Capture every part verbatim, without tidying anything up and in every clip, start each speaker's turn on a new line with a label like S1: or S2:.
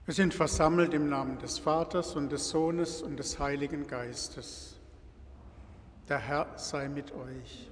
S1: Wir sind versammelt im Namen des Vaters und des Sohnes und des Heiligen Geistes. Der Herr sei mit euch.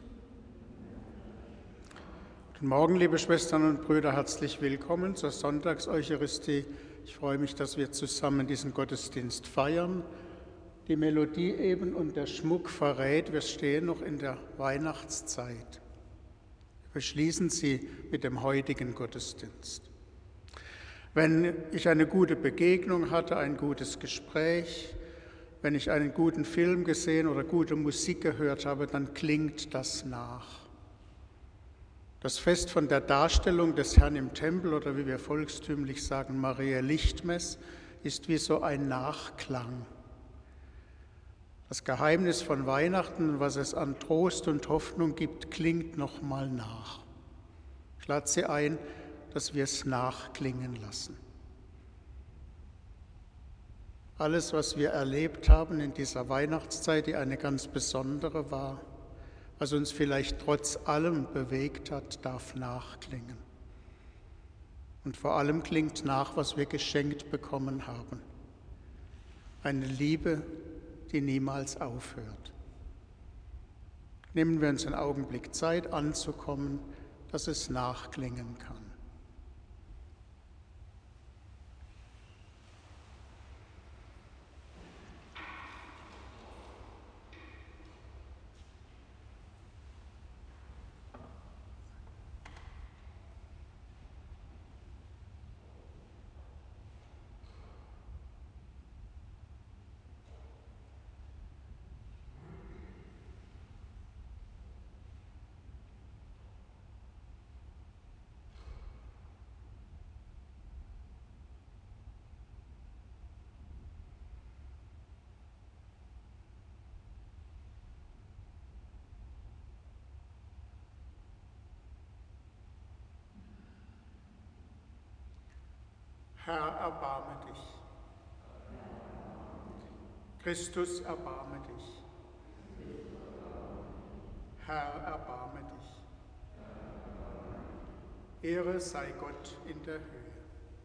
S1: Guten Morgen, liebe Schwestern und Brüder, herzlich willkommen zur Sonntagseucharistie. Ich freue mich, dass wir zusammen diesen Gottesdienst feiern. Die Melodie eben und der Schmuck verrät, wir stehen noch in der Weihnachtszeit. Wir schließen sie mit dem heutigen Gottesdienst. Wenn ich eine gute Begegnung hatte, ein gutes Gespräch, wenn ich einen guten Film gesehen oder gute Musik gehört habe, dann klingt das nach. Das Fest von der Darstellung des Herrn im Tempel oder wie wir volkstümlich sagen, Maria Lichtmess, ist wie so ein Nachklang. Das Geheimnis von Weihnachten, was es an Trost und Hoffnung gibt, klingt nochmal nach. Ich lade Sie ein, dass wir es nachklingen lassen. Alles, was wir erlebt haben in dieser Weihnachtszeit, die eine ganz besondere war, was uns vielleicht trotz allem bewegt hat, darf nachklingen. Und vor allem klingt nach, was wir geschenkt bekommen haben. Eine Liebe, die niemals aufhört. Nehmen wir uns einen Augenblick Zeit, anzukommen, dass es nachklingen kann. Herr, erbarme dich. Christus, erbarme dich. Herr, erbarme dich. Ehre sei Gott in der Höhe.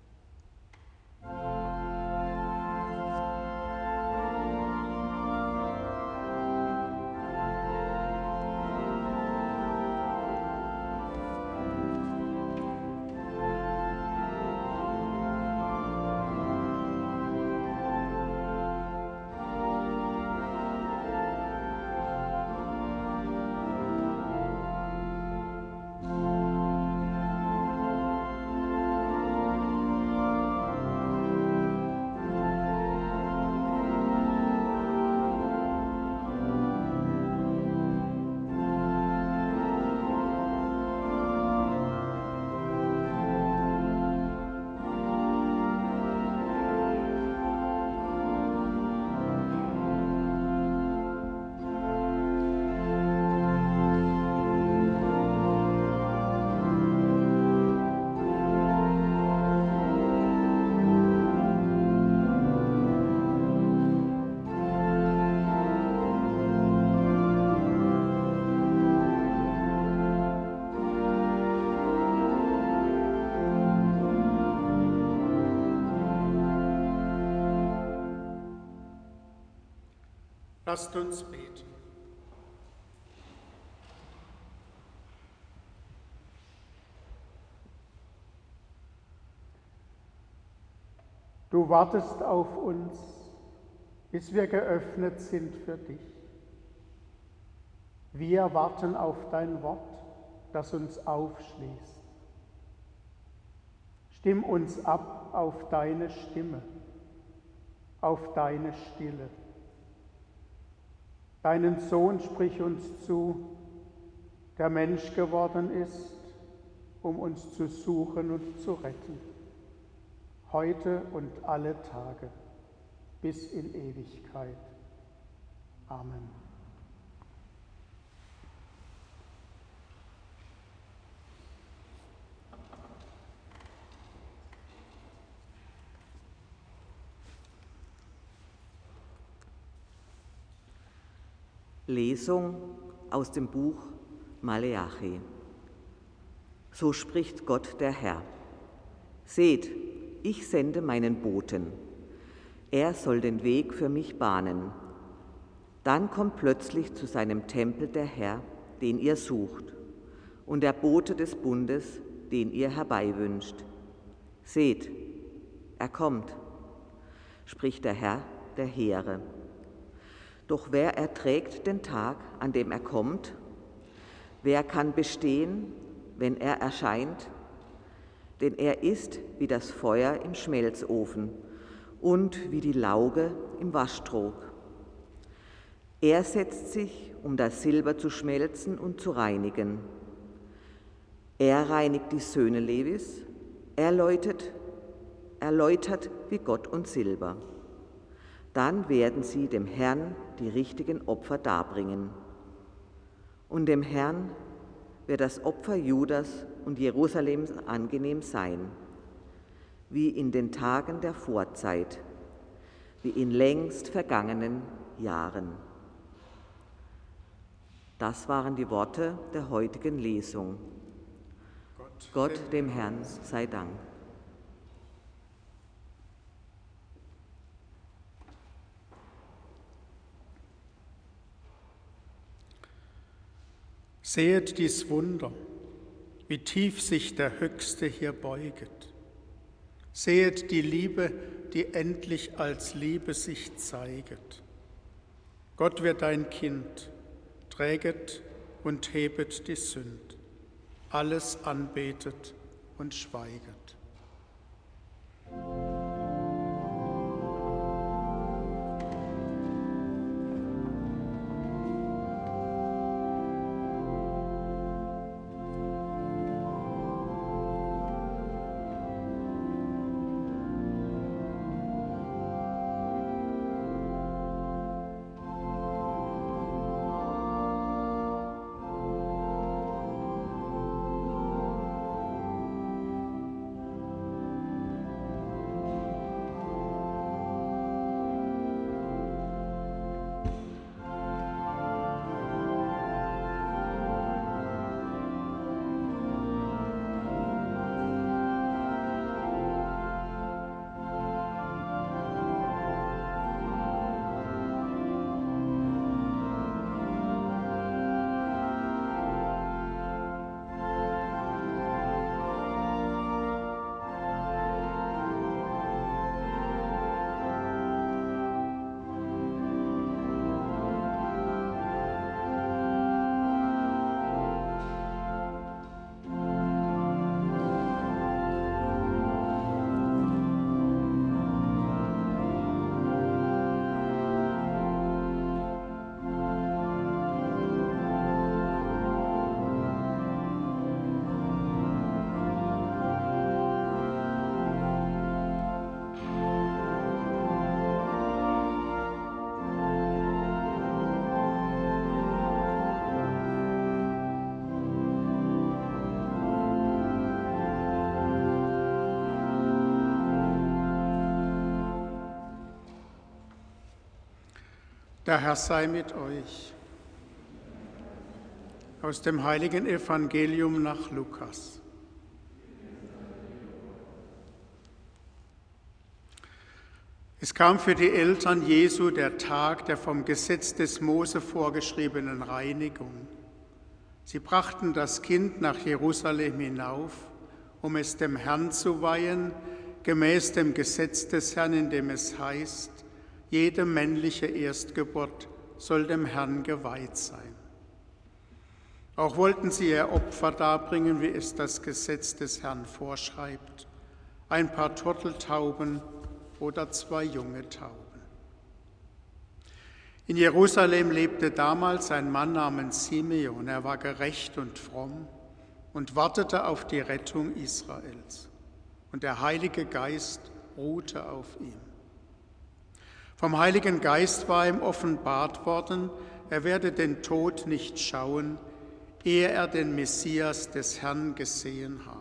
S1: Lasst uns beten. Du wartest auf uns, bis wir geöffnet sind für dich. Wir warten auf dein Wort, das uns aufschließt. Stimm uns ab auf deine Stimme, auf deine Stille. Deinen Sohn sprich uns zu, der Mensch geworden ist, um uns zu suchen und zu retten, heute und alle Tage, bis in Ewigkeit. Amen.
S2: Lesung aus dem Buch Maleachi. So spricht Gott der Herr. Seht, ich sende meinen Boten. Er soll den Weg für mich bahnen. Dann kommt plötzlich zu seinem Tempel der Herr, den ihr sucht, und der Bote des Bundes, den ihr herbeiwünscht. Seht, er kommt, spricht der Herr der Heere. Doch wer erträgt den Tag, an dem er kommt? Wer kann bestehen, wenn er erscheint? Denn er ist wie das Feuer im Schmelzofen und wie die Lauge im Waschtrog. Er setzt sich, um das Silber zu schmelzen und zu reinigen. Er reinigt die Söhne Levis, er läutet, er läutert wie Gott und Silber. Dann werden sie dem Herrn die richtigen Opfer darbringen. Und dem Herrn wird das Opfer Judas und Jerusalems angenehm sein, wie in den Tagen der Vorzeit, wie in längst vergangenen Jahren. Das waren die Worte der heutigen Lesung. Gott, Gott dem Herrn sei Dank.
S1: Sehet dies Wunder, wie tief sich der Höchste hier beuget. Sehet die Liebe, die endlich als Liebe sich zeiget. Gott wird ein Kind, träget und hebet die Sünd, alles anbetet und schweiget. Der Herr sei mit euch. Aus dem heiligen Evangelium nach Lukas. Es kam für die Eltern Jesu der Tag der vom Gesetz des Mose vorgeschriebenen Reinigung. Sie brachten das Kind nach Jerusalem hinauf, um es dem Herrn zu weihen, gemäß dem Gesetz des Herrn, in dem es heißt: Jede männliche Erstgeburt soll dem Herrn geweiht sein. Auch wollten sie ihr Opfer darbringen, wie es das Gesetz des Herrn vorschreibt: ein paar Turteltauben oder zwei junge Tauben. In Jerusalem lebte damals ein Mann namens Simeon. Er war gerecht und fromm und wartete auf die Rettung Israels. Und der Heilige Geist ruhte auf ihm. Vom Heiligen Geist war ihm offenbart worden, er werde den Tod nicht schauen, ehe er den Messias des Herrn gesehen habe.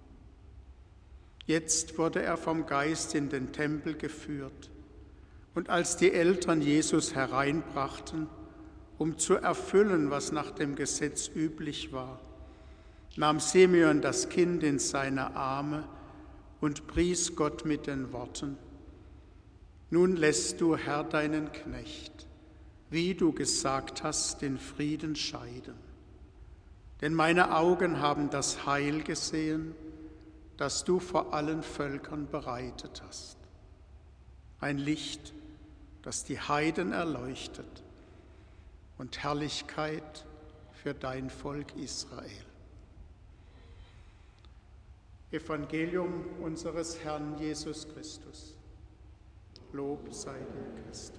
S1: Jetzt wurde er vom Geist in den Tempel geführt, und als die Eltern Jesus hereinbrachten, um zu erfüllen, was nach dem Gesetz üblich war, nahm Simeon das Kind in seine Arme und pries Gott mit den Worten: Nun lässt du, Herr, deinen Knecht, wie du gesagt hast, den Frieden scheiden. Denn meine Augen haben das Heil gesehen, das du vor allen Völkern bereitet hast. Ein Licht, das die Heiden erleuchtet und Herrlichkeit für dein Volk Israel. Evangelium unseres Herrn Jesus Christus. Lob sei dir, Christus.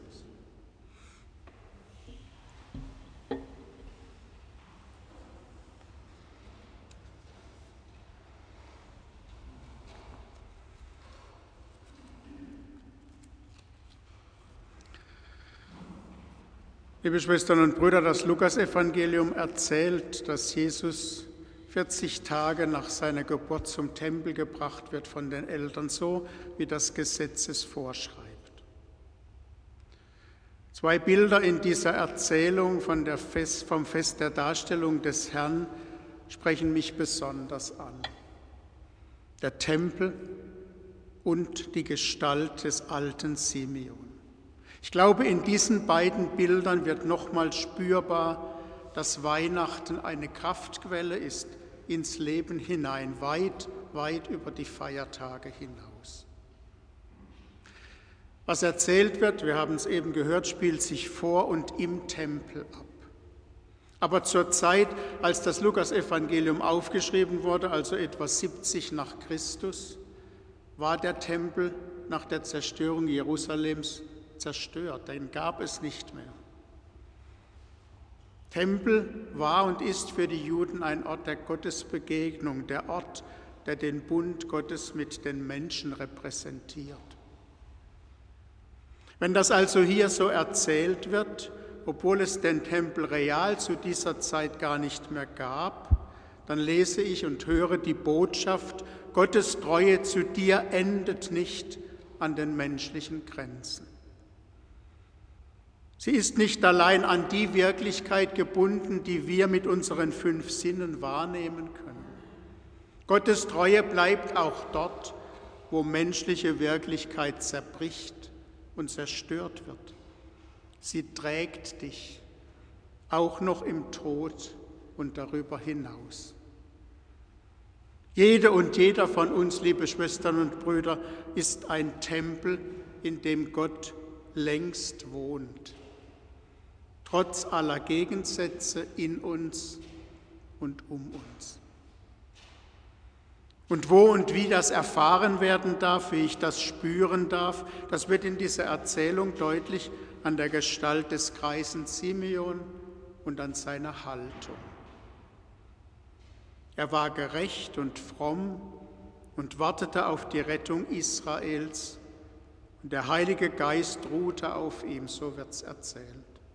S1: Liebe Schwestern und Brüder, das Lukasevangelium erzählt, dass Jesus vierzig Tage nach seiner Geburt zum Tempel gebracht wird von den Eltern, so wie das Gesetz es vorschreibt. Zwei Bilder in dieser Erzählung von der Fest, vom Fest der Darstellung des Herrn sprechen mich besonders an. Der Tempel und die Gestalt des alten Simeon. Ich glaube, in diesen beiden Bildern wird nochmal spürbar, dass Weihnachten eine Kraftquelle ist ins Leben hinein, weit, weit über die Feiertage hinaus. Was erzählt wird, wir haben es eben gehört, spielt sich vor und im Tempel ab. Aber zur Zeit, als das Lukasevangelium aufgeschrieben wurde, also etwa siebzig nach Christus, war der Tempel nach der Zerstörung Jerusalems zerstört, den gab es nicht mehr. Tempel war und ist für die Juden ein Ort der Gottesbegegnung, der Ort, der den Bund Gottes mit den Menschen repräsentiert. Wenn das also hier so erzählt wird, obwohl es den Tempel real zu dieser Zeit gar nicht mehr gab, dann lese ich und höre die Botschaft: Gottes Treue zu dir endet nicht an den menschlichen Grenzen. Sie ist nicht allein an die Wirklichkeit gebunden, die wir mit unseren fünf Sinnen wahrnehmen können. Gottes Treue bleibt auch dort, wo menschliche Wirklichkeit zerbricht und zerstört wird. Sie trägt dich, auch noch im Tod und darüber hinaus. Jede und jeder von uns, liebe Schwestern und Brüder, ist ein Tempel, in dem Gott längst wohnt. Trotz aller Gegensätze in uns und um uns. Und wo und wie das erfahren werden darf, wie ich das spüren darf, das wird in dieser Erzählung deutlich an der Gestalt des greisen Simeon und an seiner Haltung. Er war gerecht und fromm und wartete auf die Rettung Israels, und der Heilige Geist ruhte auf ihm, so wird es erzählt.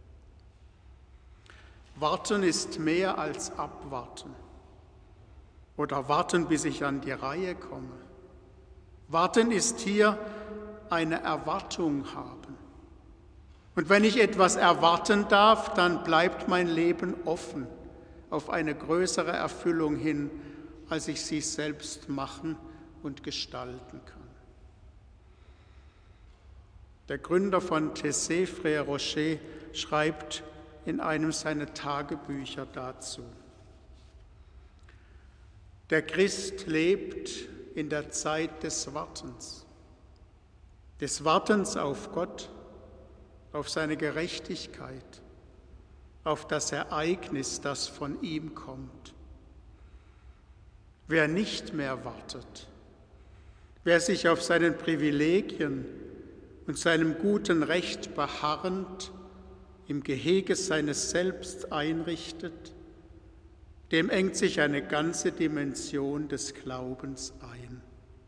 S1: Warten ist mehr als abwarten oder warten, bis ich an die Reihe komme. Warten ist hier eine Erwartung haben. Und wenn ich etwas erwarten darf, dann bleibt mein Leben offen auf eine größere Erfüllung hin, als ich sie selbst machen und gestalten kann. Der Gründer von Taizé, Frère Rocher, schreibt in einem seiner Tagebücher dazu: Der Christ lebt in der Zeit des Wartens, des Wartens auf Gott, auf seine Gerechtigkeit, auf das Ereignis, das von ihm kommt. Wer nicht mehr wartet, wer sich auf seinen Privilegien und seinem guten Recht beharrend im Gehege seines Selbst einrichtet, dem engt sich eine ganze Dimension des Glaubens ein.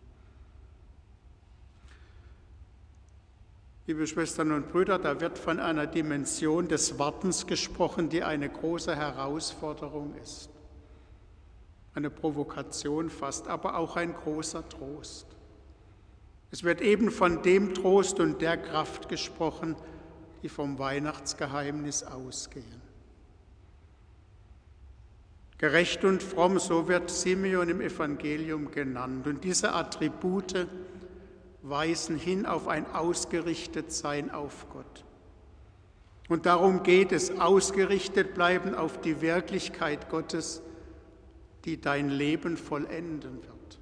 S1: Liebe Schwestern und Brüder, da wird von einer Dimension des Wartens gesprochen, die eine große Herausforderung ist. Eine Provokation fast, aber auch ein großer Trost. Es wird eben von dem Trost und der Kraft gesprochen, die vom Weihnachtsgeheimnis ausgehen. Gerecht und fromm, so wird Simeon im Evangelium genannt. Und diese Attribute weisen hin auf ein Ausgerichtetsein auf Gott. Und darum geht es, ausgerichtet bleiben auf die Wirklichkeit Gottes, die dein Leben vollenden wird.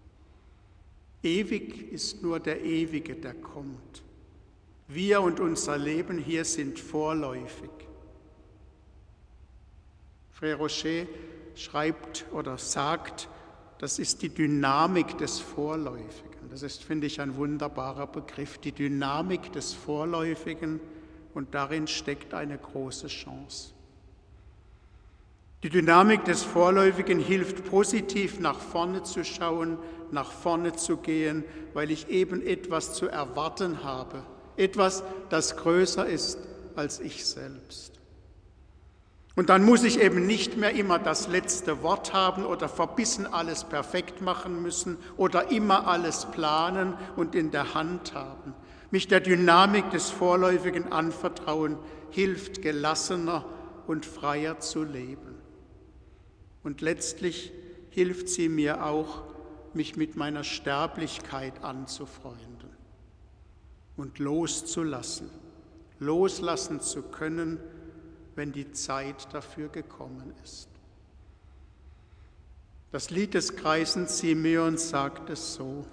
S1: Ewig ist nur der Ewige, der kommt. Wir und unser Leben hier sind vorläufig. Frère Rocher schreibt oder sagt, das ist die Dynamik des Vorläufigen. Das ist, finde ich, ein wunderbarer Begriff, die Dynamik des Vorläufigen, und darin steckt eine große Chance. Die Dynamik des Vorläufigen hilft positiv nach vorne zu schauen, nach vorne zu gehen, weil ich eben etwas zu erwarten habe, etwas, das größer ist als ich selbst. Und dann muss ich eben nicht mehr immer das letzte Wort haben oder verbissen alles perfekt machen müssen oder immer alles planen und in der Hand haben. Mich der Dynamik des Vorläufigen anvertrauen hilft, gelassener und freier zu leben. Und letztlich hilft sie mir auch, mich mit meiner Sterblichkeit anzufreunden und loszulassen, loslassen zu können, wenn die Zeit dafür gekommen ist. Das Lied des Greisen Simeons sagt es so: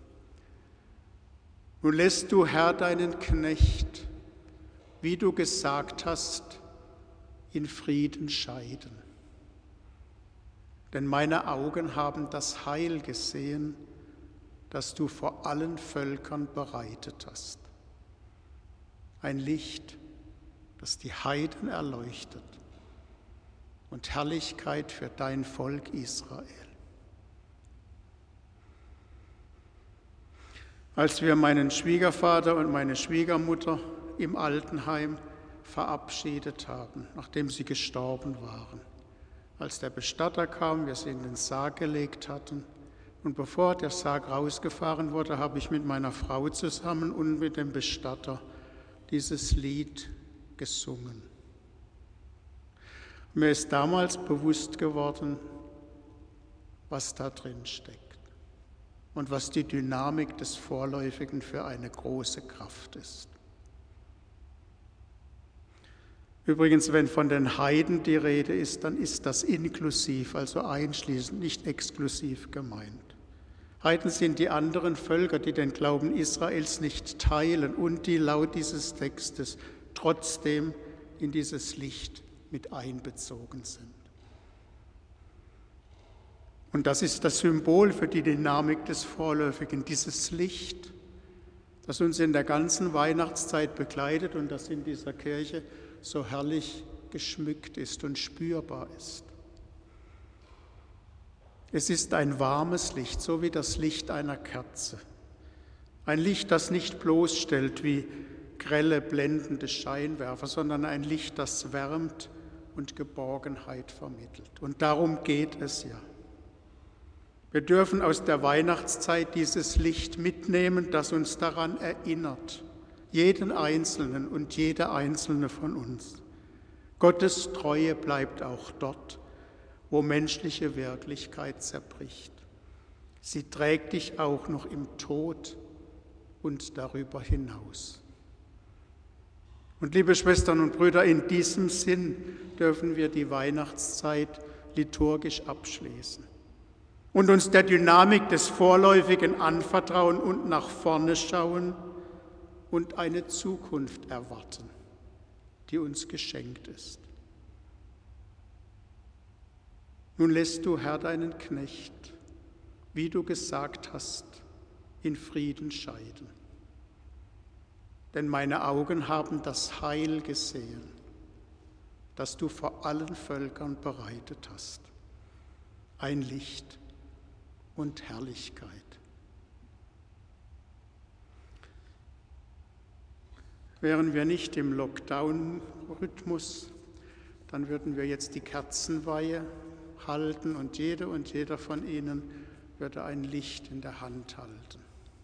S1: Nun lässt du, Herr, deinen Knecht, wie du gesagt hast, in Frieden scheiden. Denn meine Augen haben das Heil gesehen, das du vor allen Völkern bereitet hast. Ein Licht, das die Heiden erleuchtet, und Herrlichkeit für dein Volk Israel. Als wir meinen Schwiegervater und meine Schwiegermutter im Altenheim verabschiedet haben, nachdem sie gestorben waren, als der Bestatter kam, wir sie in den Sarg gelegt hatten, und bevor der Sarg rausgefahren wurde, habe ich mit meiner Frau zusammen und mit dem Bestatter dieses Lied gesungen. Mir ist damals bewusst geworden, was da drin steckt und was die Dynamik des Vorläufigen für eine große Kraft ist. Übrigens, wenn von den Heiden die Rede ist, dann ist das inklusiv, also einschließend, nicht exklusiv gemeint. Heiden sind die anderen Völker, die den Glauben Israels nicht teilen und die laut dieses Textes trotzdem in dieses Licht mit einbezogen sind. Und das ist das Symbol für die Dynamik des Vorläufigen, dieses Licht, das uns in der ganzen Weihnachtszeit begleitet und das in dieser Kirche so herrlich geschmückt ist und spürbar ist. Es ist ein warmes Licht, so wie das Licht einer Kerze. Ein Licht, das nicht bloßstellt wie grelle, blendende Scheinwerfer, sondern ein Licht, das wärmt und Geborgenheit vermittelt. Und darum geht es ja. Wir dürfen aus der Weihnachtszeit dieses Licht mitnehmen, das uns daran erinnert, jeden Einzelnen und jede Einzelne von uns. Gottes Treue bleibt auch dort, wo menschliche Wirklichkeit zerbricht. Sie trägt dich auch noch im Tod und darüber hinaus. Und liebe Schwestern und Brüder, in diesem Sinn dürfen wir die Weihnachtszeit liturgisch abschließen und uns der Dynamik des Vorläufigen anvertrauen und nach vorne schauen und eine Zukunft erwarten, die uns geschenkt ist. Nun lässt du, Herr, deinen Knecht, wie du gesagt hast, in Frieden scheiden. Denn meine Augen haben das Heil gesehen, das du vor allen Völkern bereitet hast. Ein Licht und Herrlichkeit. Wären wir nicht im Lockdown-Rhythmus, dann würden wir jetzt die Kerzenweihe halten und jede und jeder von Ihnen würde ein Licht in der Hand halten.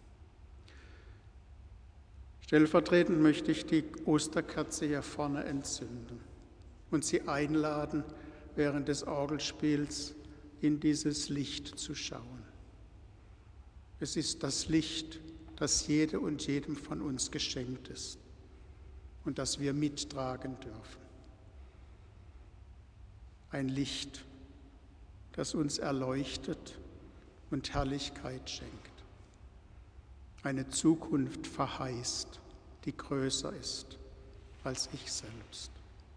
S1: Stellvertretend möchte ich die Osterkerze hier vorne entzünden und Sie einladen, während des Orgelspiels in dieses Licht zu schauen. Es ist das Licht, das jede und jedem von uns geschenkt ist und das wir mittragen dürfen. Ein Licht, das uns erleuchtet und Herrlichkeit schenkt. Eine Zukunft verheißt, die größer ist als ich selbst.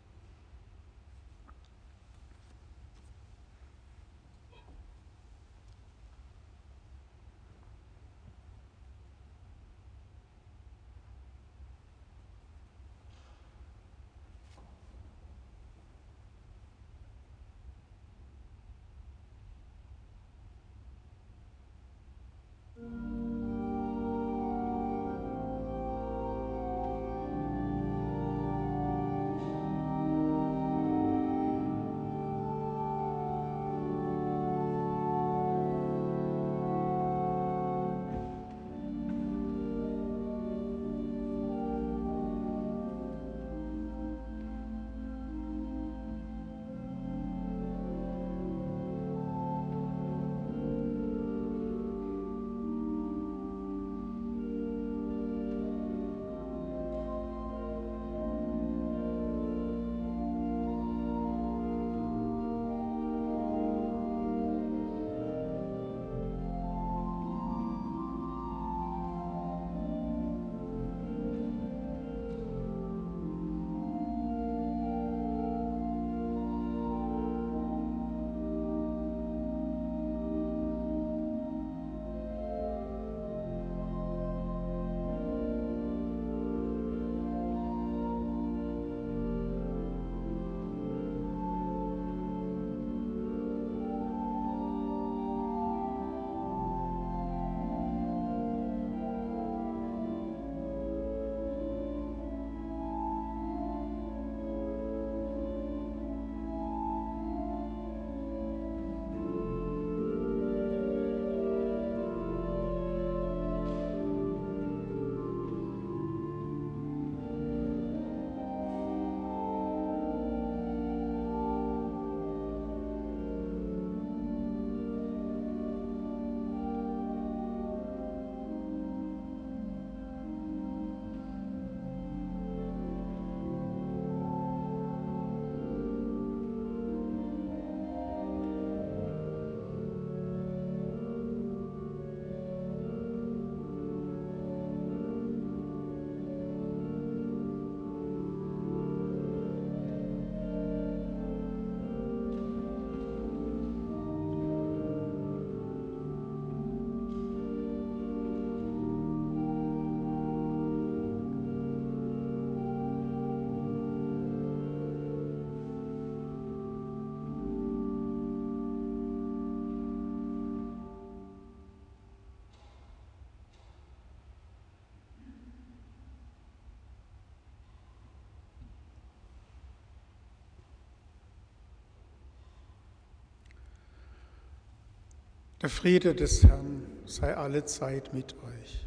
S1: Der Friede des Herrn sei allezeit mit euch.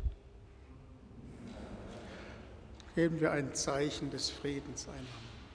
S1: Geben wir ein Zeichen des Friedens einander.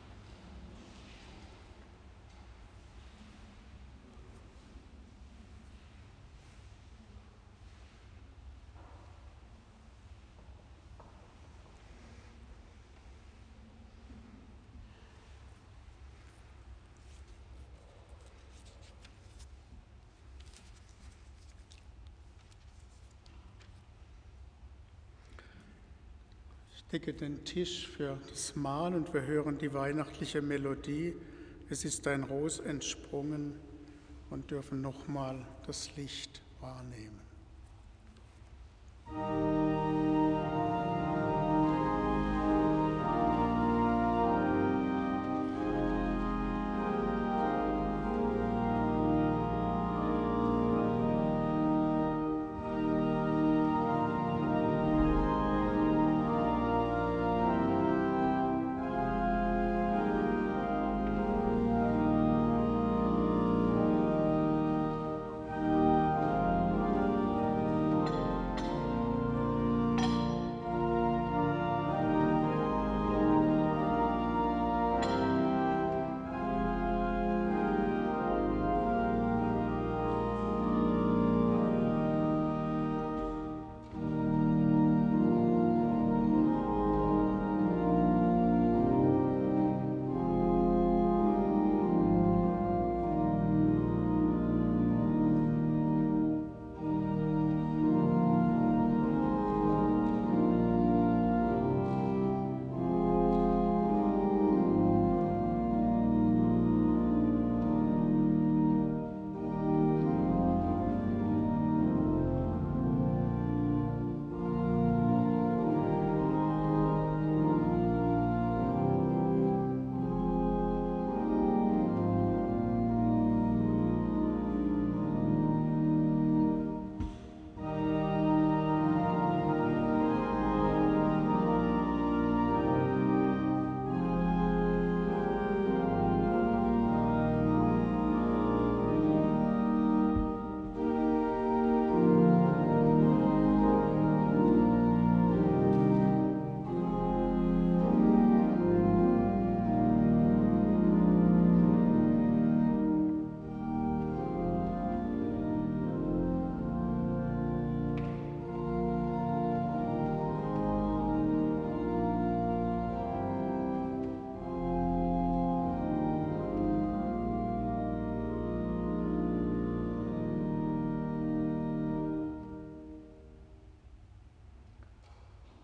S1: Ich decke den Tisch für das Mahl und wir hören die weihnachtliche Melodie. Es ist ein Ros entsprungen und dürfen nochmal das Licht wahrnehmen.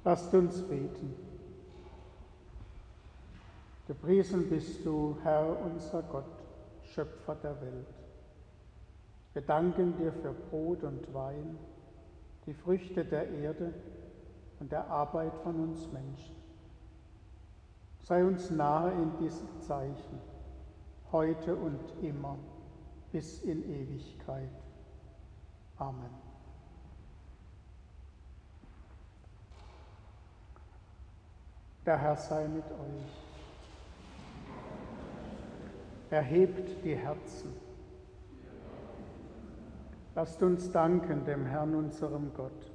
S1: Lasst uns beten. Gepriesen bist du, Herr, unser Gott, Schöpfer der Welt. Wir danken dir für Brot und Wein, die Früchte der Erde und der Arbeit von uns Menschen. Sei uns nahe in diesen Zeichen, heute und immer, bis in Ewigkeit. Amen. Der Herr sei mit euch. Erhebt die Herzen. Lasst uns danken dem Herrn, unserem Gott.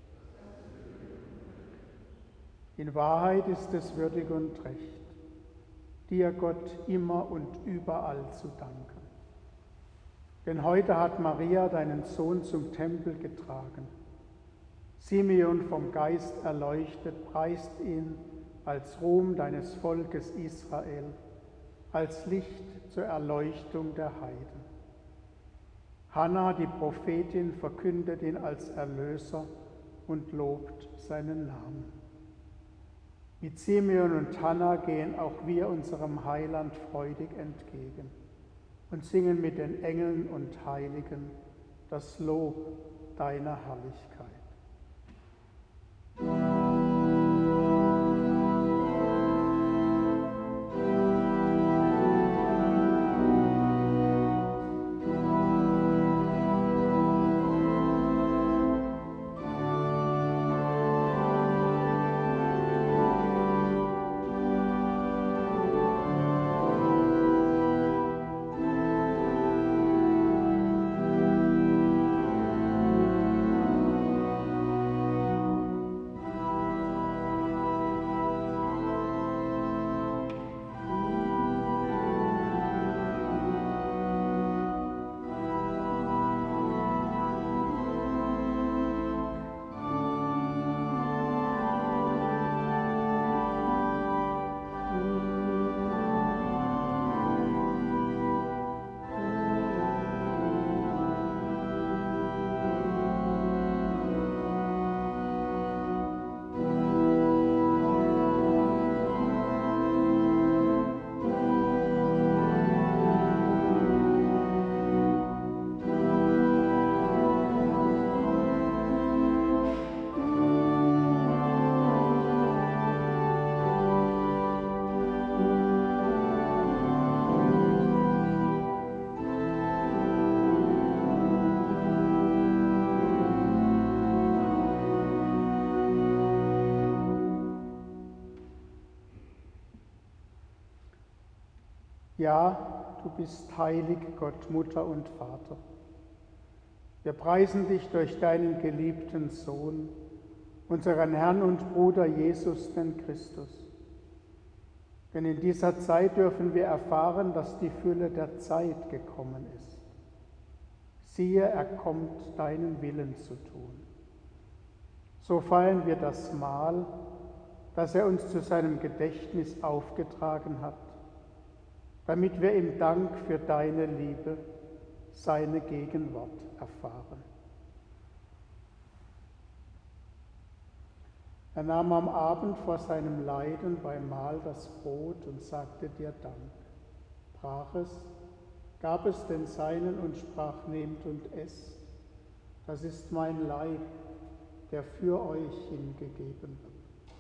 S1: In Wahrheit ist es würdig und recht, dir, Gott, immer und überall zu danken. Denn heute hat Maria deinen Sohn zum Tempel getragen. Simeon vom Geist erleuchtet, preist ihn als Ruhm deines Volkes Israel, als Licht zur Erleuchtung der Heiden. Hannah, die Prophetin, verkündet ihn als Erlöser und lobt seinen Namen. Mit Simeon und Hannah gehen auch wir unserem Heiland freudig entgegen und singen mit den Engeln und Heiligen das Lob deiner Herrlichkeit. Ja, du bist heilig, Gott, Mutter und Vater. Wir preisen dich durch deinen geliebten Sohn, unseren Herrn und Bruder Jesus, den Christus. Denn in dieser Zeit dürfen wir erfahren, dass die Fülle der Zeit gekommen ist. Siehe, er kommt, deinen Willen zu tun. So feiern wir das Mahl, das er uns zu seinem Gedächtnis aufgetragen hat, damit wir im Dank für deine Liebe seine Gegenwart erfahren. Er nahm am Abend vor seinem Leiden beim Mahl das Brot und sagte dir Dank, brach es, gab es den Seinen und sprach, nehmt und esst, das ist mein Leib, der für euch hingegeben wird.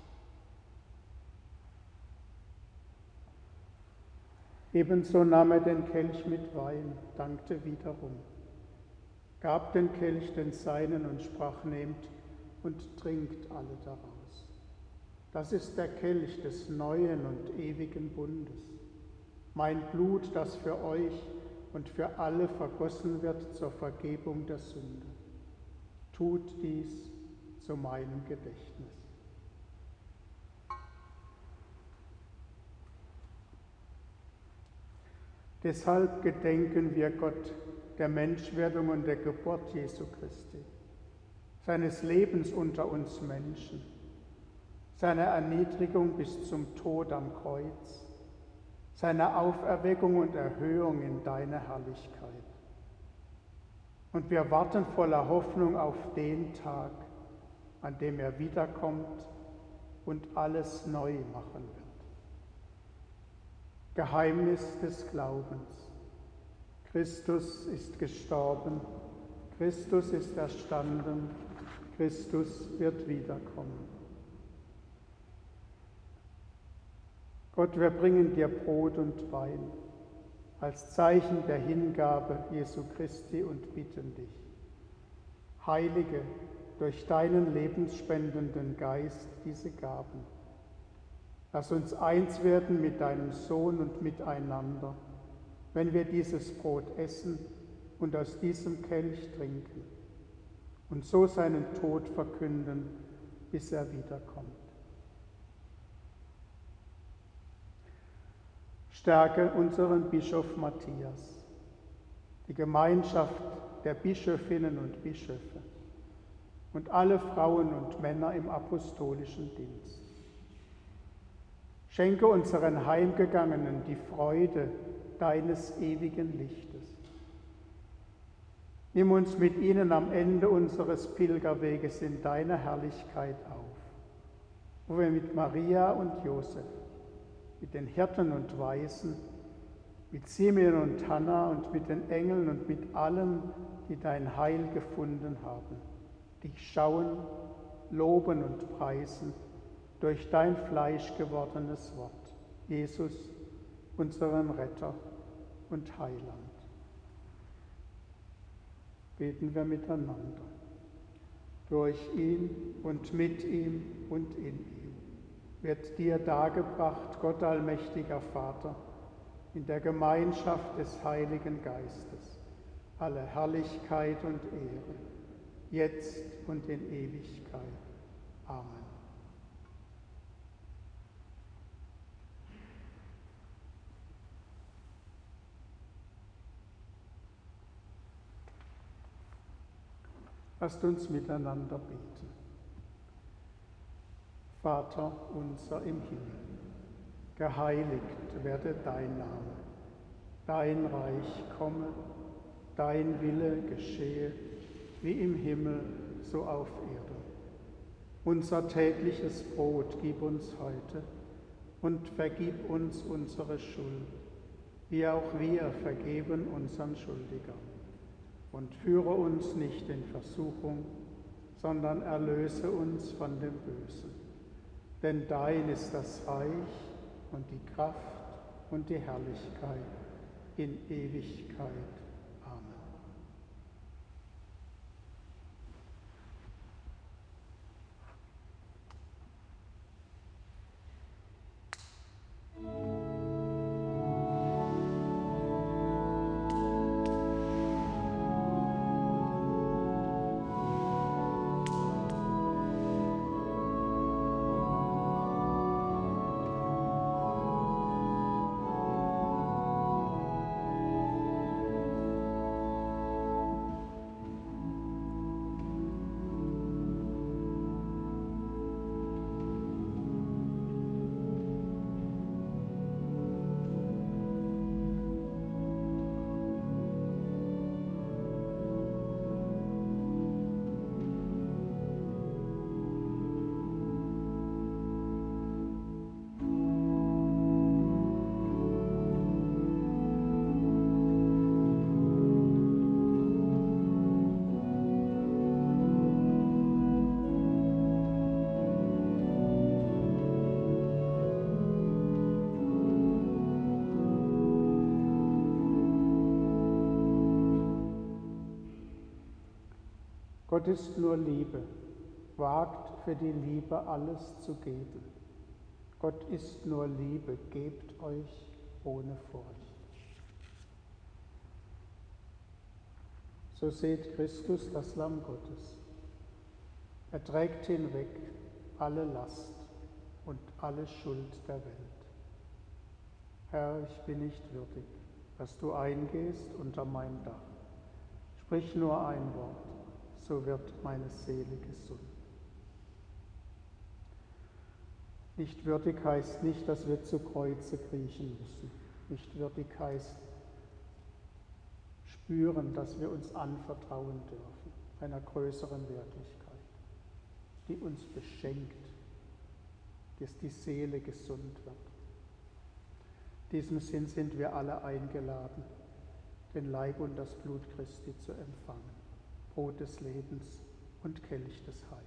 S1: Ebenso nahm er den Kelch mit Wein, dankte wiederum, gab den Kelch den Seinen und sprach, nehmt und trinkt alle daraus. Das ist der Kelch des neuen und ewigen Bundes, mein Blut, das für euch und für alle vergossen wird zur Vergebung der Sünde. Tut dies zu meinem Gedächtnis. Deshalb gedenken wir Gott, der Menschwerdung und der Geburt Jesu Christi, seines Lebens unter uns Menschen, seiner Erniedrigung bis zum Tod am Kreuz, seiner Auferweckung und Erhöhung in deine Herrlichkeit. Und wir warten voller Hoffnung auf den Tag, an dem er wiederkommt, und alles neu machen wird. Geheimnis des Glaubens. Christus ist gestorben, Christus ist erstanden, Christus wird wiederkommen. Gott, wir bringen dir Brot und Wein als Zeichen der Hingabe Jesu Christi und bitten dich, heilige durch deinen lebensspendenden Geist diese Gaben. Lass uns eins werden mit deinem Sohn und miteinander, wenn wir dieses Brot essen und aus diesem Kelch trinken und so seinen Tod verkünden, bis er wiederkommt. Stärke unseren Bischof Matthias, die Gemeinschaft der Bischöfinnen und Bischöfe und alle Frauen und Männer im apostolischen Dienst. Schenke unseren Heimgegangenen die Freude deines ewigen Lichtes. Nimm uns mit ihnen am Ende unseres Pilgerweges in deine Herrlichkeit auf, wo wir mit Maria und Josef, mit den Hirten und Weisen, mit Simeon und Hannah und mit den Engeln und mit allen, die dein Heil gefunden haben, dich schauen, loben und preisen durch dein fleischgewordenes Wort, Jesus, unseren Retter und Heiland. Beten wir miteinander. Durch ihn und mit ihm und in ihm wird dir dargebracht, Gott allmächtiger Vater, in der Gemeinschaft des Heiligen Geistes, alle Herrlichkeit und Ehre, jetzt und in Ewigkeit. Amen. Lasst uns miteinander beten. Vater unser im Himmel, geheiligt werde dein Name, dein Reich komme, dein Wille geschehe, wie im Himmel, so auf Erden. Unser tägliches Brot gib uns heute und vergib uns unsere Schuld, wie auch wir vergeben unseren Schuldigern. Und führe uns nicht in Versuchung, sondern erlöse uns von dem Bösen. Denn dein ist das Reich und die Kraft und die Herrlichkeit in Ewigkeit. Amen. Gott ist nur Liebe, wagt für die Liebe alles zu geben. Gott ist nur Liebe, gebt euch ohne Furcht. So seht Christus, das Lamm Gottes. Er trägt hinweg alle Last und alle Schuld der Welt. Herr, ich bin nicht würdig, dass du eingehst unter mein Dach. Sprich nur ein Wort, so wird meine Seele gesund. Nicht würdig heißt nicht, dass wir zu Kreuze kriechen müssen. Nicht würdig heißt spüren, dass wir uns anvertrauen dürfen, einer größeren Wirklichkeit, die uns beschenkt dass die Seele gesund wird. In diesem Sinn sind wir alle eingeladen, den Leib und das Blut Christi zu empfangen, Brot des Lebens und Kelch des Heils.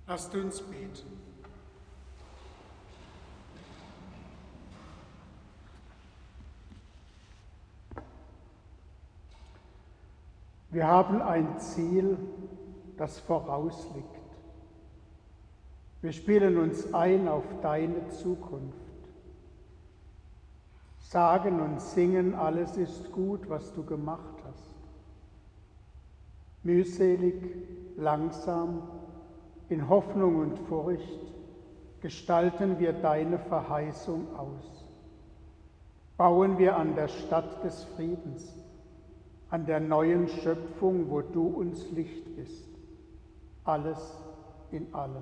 S1: Lasst uns beten. Wir haben ein Ziel, das vorausliegt. Wir spielen uns ein auf deine Zukunft. Sagen und singen, alles ist gut, was du gemacht hast. Mühselig, langsam, in Hoffnung und Furcht gestalten wir deine Verheißung aus. Bauen wir an der Stadt des Friedens, an der neuen Schöpfung, wo du uns Licht bist. Alles in allem.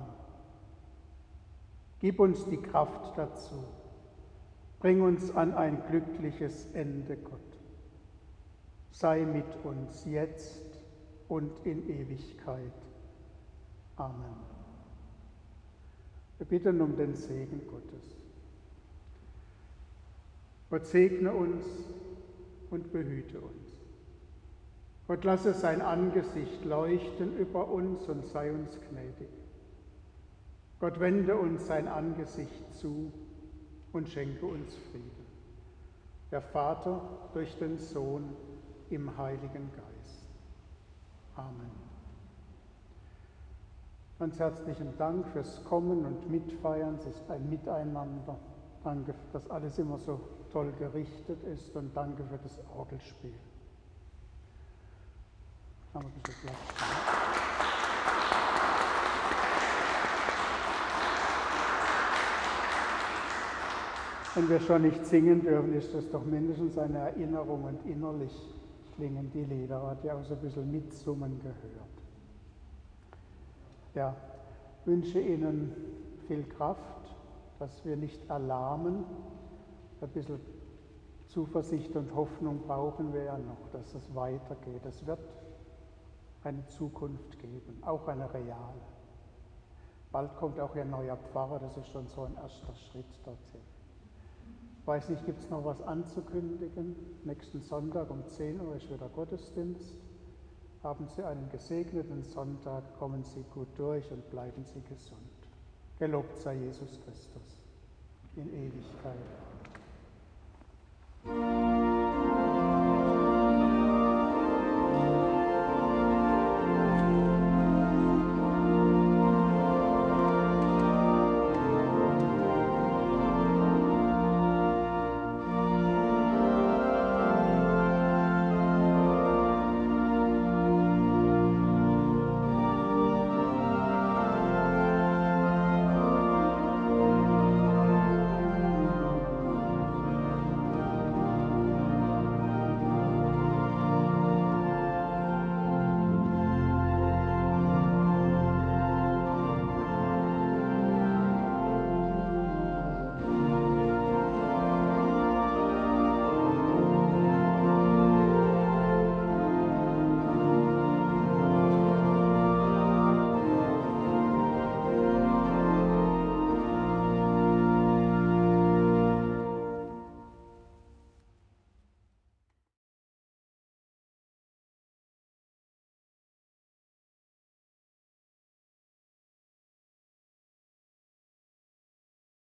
S1: Gib uns die Kraft dazu. Bring uns an ein glückliches Ende, Gott. Sei mit uns jetzt und in Ewigkeit. Amen. Wir bitten um den Segen Gottes. Gott segne uns und behüte uns. Gott lasse sein Angesicht leuchten über uns und sei uns gnädig. Gott wende uns sein Angesicht zu und schenke uns Frieden. Der Vater durch den Sohn im Heiligen Geist. Amen. Ganz herzlichen Dank fürs Kommen und Mitfeiern. Es ist ein Miteinander. Danke, dass alles immer so toll gerichtet ist und danke für das Orgelspiel. Haben wir ein bisschen Platz. Wenn wir schon nicht singen dürfen, ist das doch mindestens eine Erinnerung und innerlich klingen die Lieder. Hat ja auch so ein bisschen mitsummen gehört. Ja, wünsche Ihnen viel Kraft, dass wir nicht erlahmen. Ein bisschen Zuversicht und Hoffnung brauchen wir ja noch, dass es weitergeht. Es wird eine Zukunft geben, auch eine reale. Bald kommt auch ein neuer Pfarrer, das ist schon so ein erster Schritt dorthin. Ich weiß nicht, gibt es noch was anzukündigen? Nächsten Sonntag um zehn Uhr ist wieder Gottesdienst. Haben Sie einen gesegneten Sonntag, kommen Sie gut durch und bleiben Sie gesund. Gelobt sei Jesus Christus in Ewigkeit.